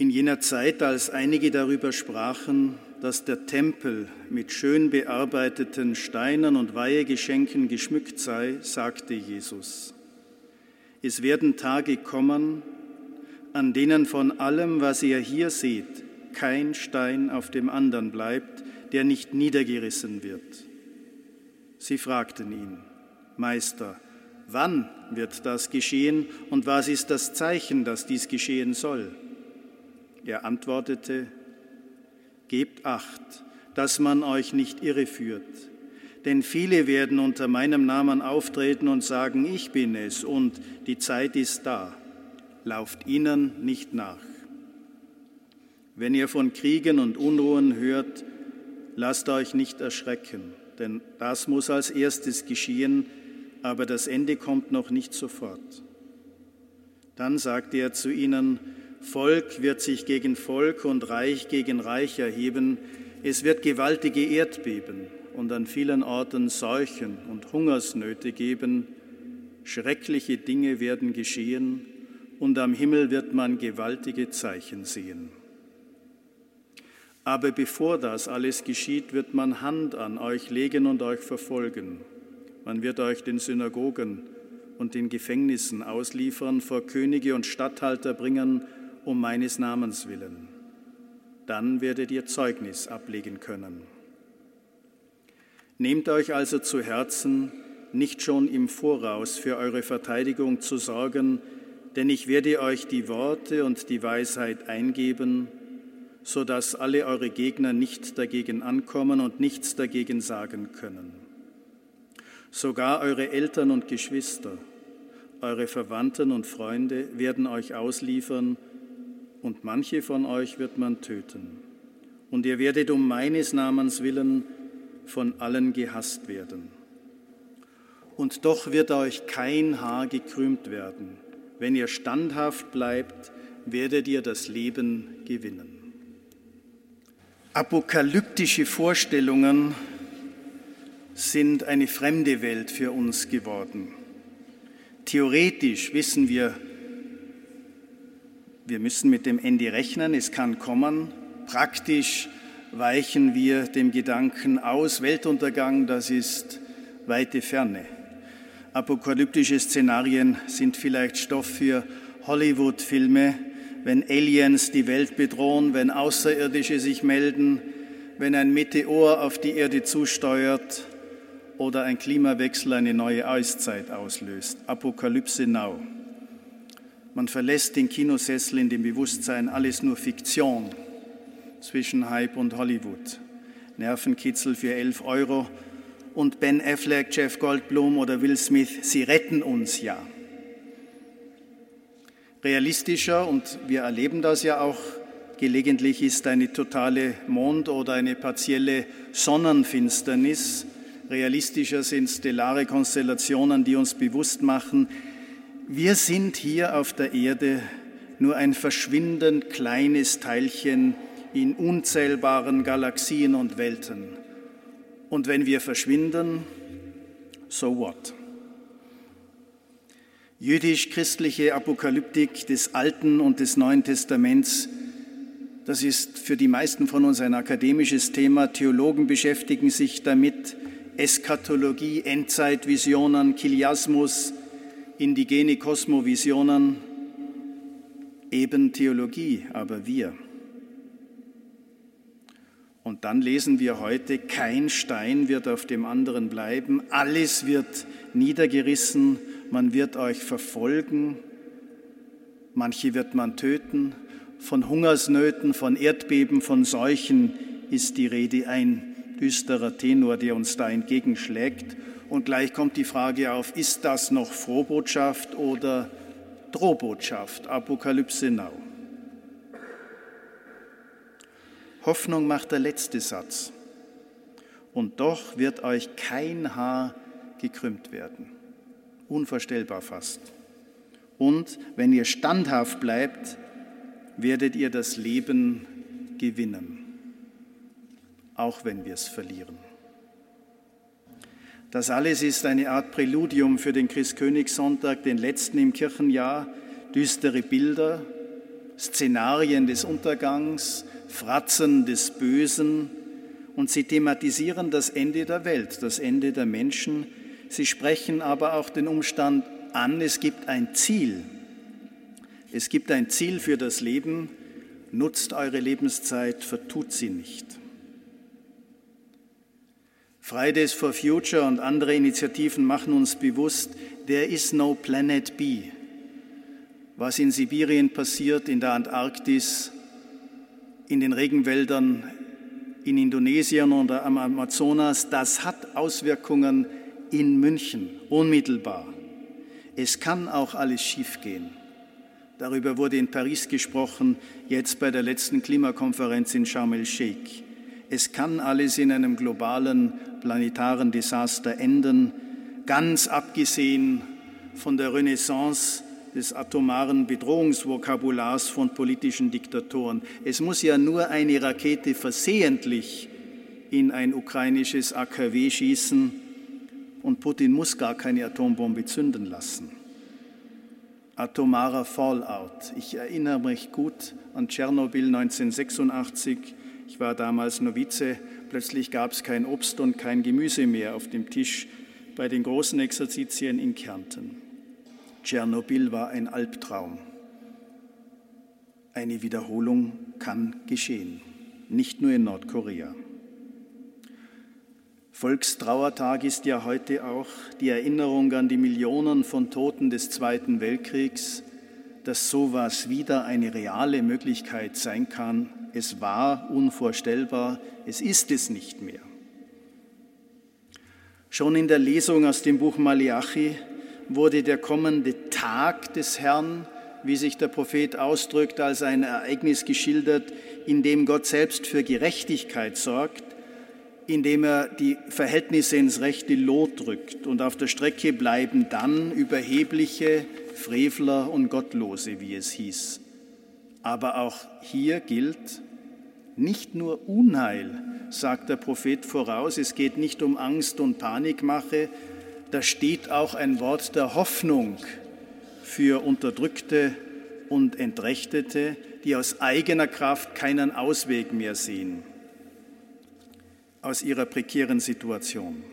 In jener Zeit, als einige darüber sprachen, dass der Tempel mit schön bearbeiteten Steinen und Weihegeschenken geschmückt sei, sagte Jesus: Es werden Tage kommen, an denen von allem, was ihr hier seht, kein Stein auf dem anderen bleibt, der nicht niedergerissen wird. Sie fragten ihn: Meister, wann wird das geschehen und was ist das Zeichen, dass dies geschehen soll? Er antwortete: Gebt Acht, dass man euch nicht irreführt, denn viele werden unter meinem Namen auftreten und sagen, ich bin es und die Zeit ist da. Lauft ihnen nicht nach. Wenn ihr von Kriegen und Unruhen hört, lasst euch nicht erschrecken, denn das muss als erstes geschehen, aber das Ende kommt noch nicht sofort. Dann sagte er zu ihnen: Volk wird sich gegen Volk und Reich gegen Reich erheben. Es wird gewaltige Erdbeben und an vielen Orten Seuchen und Hungersnöte geben. Schreckliche Dinge werden geschehen und am Himmel wird man gewaltige Zeichen sehen. Aber bevor das alles geschieht, wird man Hand an euch legen und euch verfolgen. Man wird euch den Synagogen und den Gefängnissen ausliefern, vor Könige und Statthalter bringen, um meines Namens willen. Dann werdet ihr Zeugnis ablegen können. Nehmt euch also zu Herzen, nicht schon im Voraus für eure Verteidigung zu sorgen, denn ich werde euch die Worte und die Weisheit eingeben, so dass alle eure Gegner nicht dagegen ankommen und nichts dagegen sagen können. Sogar eure Eltern und Geschwister, eure Verwandten und Freunde werden euch ausliefern, und manche von euch wird man töten. Und ihr werdet um meines Namens willen von allen gehasst werden. Und doch wird euch kein Haar gekrümmt werden. Wenn ihr standhaft bleibt, werdet ihr das Leben gewinnen. Apokalyptische Vorstellungen sind eine fremde Welt für uns geworden. Theoretisch wissen wir müssen mit dem Ende rechnen, es kann kommen. Praktisch weichen wir dem Gedanken aus, Weltuntergang, das ist weite Ferne. Apokalyptische Szenarien sind vielleicht Stoff für Hollywood-Filme, wenn Aliens die Welt bedrohen, wenn Außerirdische sich melden, wenn ein Meteor auf die Erde zusteuert oder ein Klimawechsel eine neue Eiszeit auslöst. Apokalypse now. Man verlässt den Kinosessel in dem Bewusstsein, alles nur Fiktion zwischen Hype und Hollywood. Nervenkitzel für 11 € und Ben Affleck, Jeff Goldblum oder Will Smith, sie retten uns ja. Realistischer, und wir erleben das ja auch gelegentlich, ist eine totale Mond- oder eine partielle Sonnenfinsternis. Realistischer sind stellare Konstellationen, die uns bewusst machen, wir sind hier auf der Erde nur ein verschwindend kleines Teilchen in unzählbaren Galaxien und Welten. Und wenn wir verschwinden, so what? Jüdisch-christliche Apokalyptik des Alten und des Neuen Testaments, das ist für die meisten von uns ein akademisches Thema. Theologen beschäftigen sich damit. Eschatologie, Endzeitvisionen, Chiliasmus, indigene Kosmovisionen, eben Theologie, aber wir. Und dann lesen wir heute, kein Stein wird auf dem anderen bleiben, alles wird niedergerissen, man wird euch verfolgen, manche wird man töten, von Hungersnöten, von Erdbeben, von Seuchen ist die Rede, ein düsterer Tenor, der uns da entgegenschlägt. Und gleich kommt die Frage auf, ist das noch Frohbotschaft oder Drohbotschaft? Apokalypse now. Hoffnung macht der letzte Satz. Und doch wird euch kein Haar gekrümmt werden. Unvorstellbar fast. Und wenn ihr standhaft bleibt, werdet ihr das Leben gewinnen, auch wenn wir es verlieren. Das alles ist eine Art Präludium für den Christkönigssonntag, den letzten im Kirchenjahr. Düstere Bilder, Szenarien des Untergangs, Fratzen des Bösen, und sie thematisieren das Ende der Welt, das Ende der Menschen. Sie sprechen aber auch den Umstand an, es gibt ein Ziel. Es gibt ein Ziel für das Leben. Nutzt eure Lebenszeit, vertut sie nicht. Fridays for Future und andere Initiativen machen uns bewusst, there is no planet B. Was in Sibirien passiert, in der Antarktis, in den Regenwäldern, in Indonesien oder am Amazonas, das hat Auswirkungen in München, unmittelbar. Es kann auch alles schiefgehen. Darüber wurde in Paris gesprochen, jetzt bei der letzten Klimakonferenz in Sharm el-Sheikh. Es kann alles in einem globalen, planetaren Desaster enden, ganz abgesehen von der Renaissance des atomaren Bedrohungsvokabulars von politischen Diktatoren. Es muss ja nur eine Rakete versehentlich in ein ukrainisches AKW schießen und Putin muss gar keine Atombombe zünden lassen. Atomarer Fallout. Ich erinnere mich gut an Tschernobyl 1986. Ich war damals Novize. Plötzlich gab es kein Obst und kein Gemüse mehr auf dem Tisch bei den großen Exerzitien in Kärnten. Tschernobyl war ein Albtraum. Eine Wiederholung kann geschehen, nicht nur in Nordkorea. Volkstrauertag ist ja heute auch die Erinnerung an die Millionen von Toten des Zweiten Weltkriegs, dass sowas wieder eine reale Möglichkeit sein kann. Es war unvorstellbar, es ist es nicht mehr. Schon in der Lesung aus dem Buch Maleachi wurde der kommende Tag des Herrn, wie sich der Prophet ausdrückt, als ein Ereignis geschildert, in dem Gott selbst für Gerechtigkeit sorgt, indem er die Verhältnisse ins rechte Lot rückt, und auf der Strecke bleiben dann Überhebliche, Frevler und Gottlose, wie es hieß. Aber auch hier gilt, nicht nur Unheil, sagt der Prophet voraus, es geht nicht um Angst und Panikmache, da steht auch ein Wort der Hoffnung für Unterdrückte und Entrechtete, die aus eigener Kraft keinen Ausweg mehr sehen aus ihrer prekären Situation.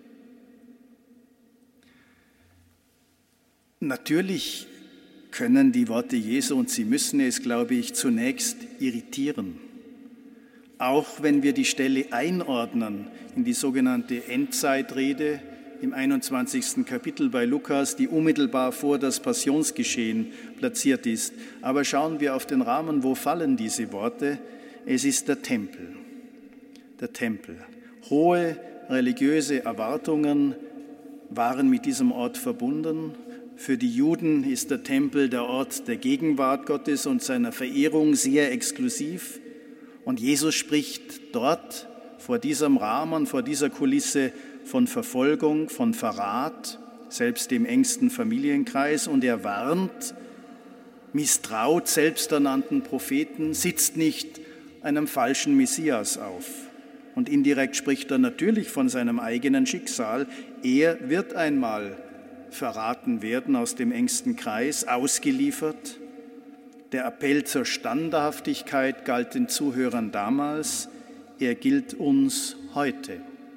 Natürlich können die Worte Jesu, und sie müssen es, glaube ich, zunächst irritieren. Auch wenn wir die Stelle einordnen in die sogenannte Endzeitrede im 21. Kapitel bei Lukas, die unmittelbar vor das Passionsgeschehen platziert ist. Aber schauen wir auf den Rahmen, wo fallen diese Worte? Es ist der Tempel. Der Tempel. Hohe religiöse Erwartungen waren mit diesem Ort verbunden. Für die Juden ist der Tempel der Ort der Gegenwart Gottes und seiner Verehrung sehr exklusiv. Und Jesus spricht dort vor diesem Rahmen, vor dieser Kulisse von Verfolgung, von Verrat, selbst im engsten Familienkreis. Und er warnt, misstraut selbsternannten Propheten, sitzt nicht einem falschen Messias auf. Und indirekt spricht er natürlich von seinem eigenen Schicksal. Er wird einmal verraten werden aus dem engsten Kreis, ausgeliefert. Der Appell zur Standhaftigkeit galt den Zuhörern damals, er gilt uns heute.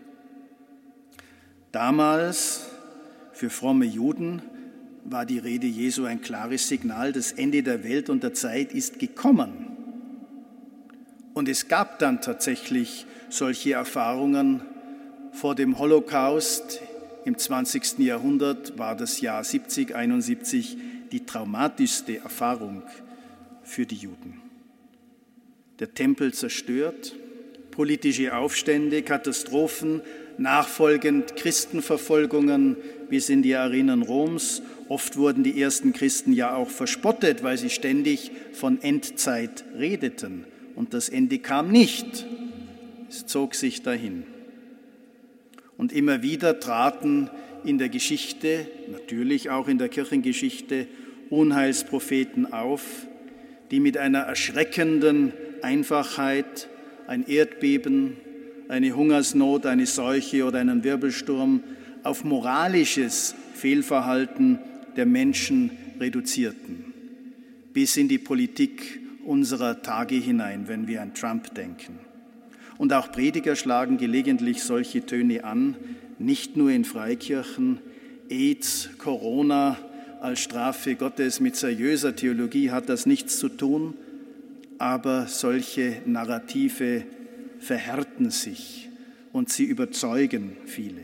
Damals, für fromme Juden, war die Rede Jesu ein klares Signal, das Ende der Welt und der Zeit ist gekommen. Und es gab dann tatsächlich solche Erfahrungen. Vor dem Holocaust im 20. Jahrhundert war das Jahr 70-71 die traumatischste Erfahrung für die Juden. Der Tempel zerstört, politische Aufstände, Katastrophen, nachfolgend Christenverfolgungen bis in die Arenen Roms. Oft wurden die ersten Christen ja auch verspottet, weil sie ständig von Endzeit redeten. Und das Ende kam nicht. Es zog sich dahin. Und immer wieder traten in der Geschichte, natürlich auch in der Kirchengeschichte, Unheilspropheten auf, die mit einer erschreckenden Einfachheit ein Erdbeben, eine Hungersnot, eine Seuche oder einen Wirbelsturm auf moralisches Fehlverhalten der Menschen reduzierten, bis in die Politik unserer Tage hinein, wenn wir an Trump denken. Und auch Prediger schlagen gelegentlich solche Töne an, nicht nur in Freikirchen. AIDS, Corona als Strafe Gottes, mit seriöser Theologie hat das nichts zu tun, aber solche Narrative verhärten sich und sie überzeugen viele.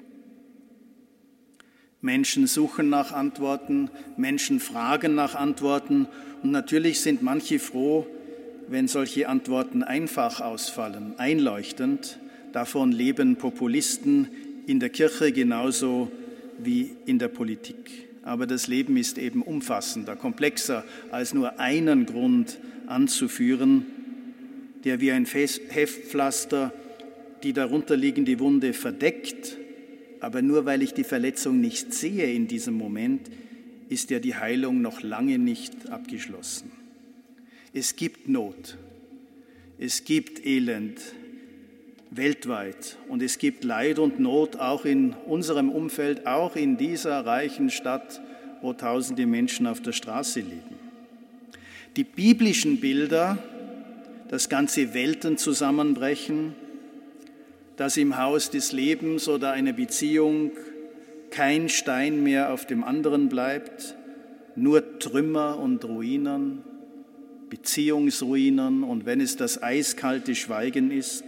Menschen suchen nach Antworten, Menschen fragen nach Antworten und natürlich sind manche froh, wenn solche Antworten einfach ausfallen, einleuchtend. Davon leben Populisten in der Kirche genauso wie in der Politik. Aber das Leben ist eben umfassender, komplexer, als nur einen Grund anzuführen, der wie ein Heftpflaster die darunterliegende Wunde verdeckt. Aber nur weil ich die Verletzung nicht sehe in diesem Moment, ist ja die Heilung noch lange nicht abgeschlossen. Es gibt Not, es gibt Elend weltweit und es gibt Leid und Not auch in unserem Umfeld, auch in dieser reichen Stadt, wo tausende Menschen auf der Straße leben. Die biblischen Bilder, dass ganze Welten zusammenbrechen, dass im Haus des Lebens oder einer Beziehung kein Stein mehr auf dem anderen bleibt, nur Trümmer und Ruinen, Beziehungsruinen und wenn es das eiskalte Schweigen ist,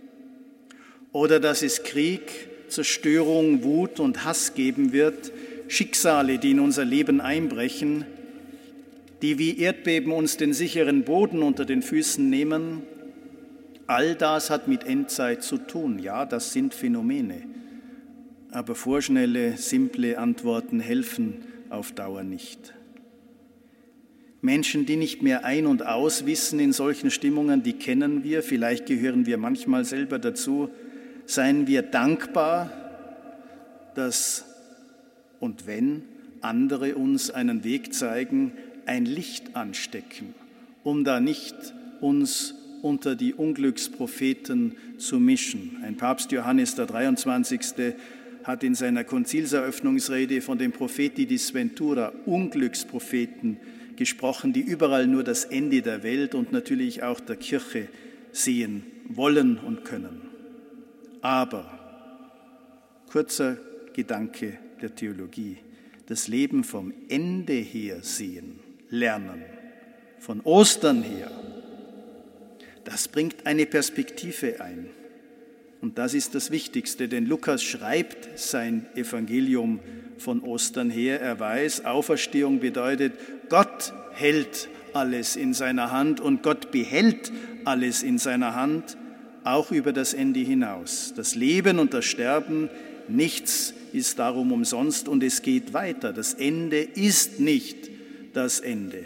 oder dass es Krieg, Zerstörung, Wut und Hass geben wird, Schicksale, die in unser Leben einbrechen, die wie Erdbeben uns den sicheren Boden unter den Füßen nehmen, all das hat mit Endzeit zu tun. Ja, das sind Phänomene, aber vorschnelle, simple Antworten helfen auf Dauer nicht. Menschen, die nicht mehr ein- und auswissen in solchen Stimmungen, die kennen wir, vielleicht gehören wir manchmal selber dazu, seien wir dankbar, dass und wenn andere uns einen Weg zeigen, ein Licht anstecken, um da nicht uns unter die Unglückspropheten zu mischen. Ein Papst Johannes der 23. hat in seiner Konzilseröffnungsrede von dem Propheti di Sventura, Unglückspropheten, gesprochen, die überall nur das Ende der Welt und natürlich auch der Kirche sehen wollen und können. Aber, kurzer Gedanke der Theologie, das Leben vom Ende her sehen, lernen, von Ostern her, das bringt eine Perspektive ein. Und das ist das Wichtigste, denn Lukas schreibt sein Evangelium von Ostern her. Er weiß, Auferstehung bedeutet, Gott hält alles in seiner Hand und Gott behält alles in seiner Hand, auch über das Ende hinaus. Das Leben und das Sterben, nichts ist darum umsonst und es geht weiter. Das Ende ist nicht das Ende.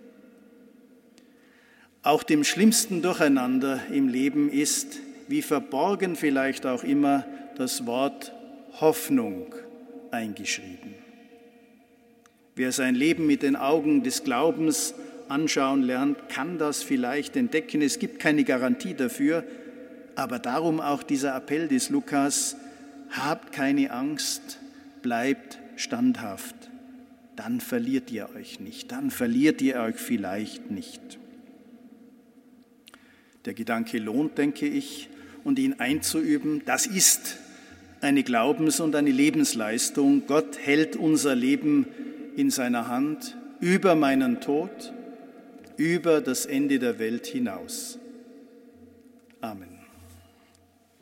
Auch dem schlimmsten Durcheinander im Leben ist, wie verborgen vielleicht auch immer, das Wort Hoffnung eingeschrieben. Wer sein Leben mit den Augen des Glaubens anschauen lernt, kann das vielleicht entdecken. Es gibt keine Garantie dafür, aber darum auch dieser Appell des Lukas: Habt keine Angst, bleibt standhaft. Dann verliert ihr euch nicht, dann verliert ihr euch vielleicht nicht. Der Gedanke lohnt, denke ich, und ihn einzuüben, das ist eine Glaubens- und eine Lebensleistung. Gott hält unser Leben in seiner Hand über meinen Tod, über das Ende der Welt hinaus.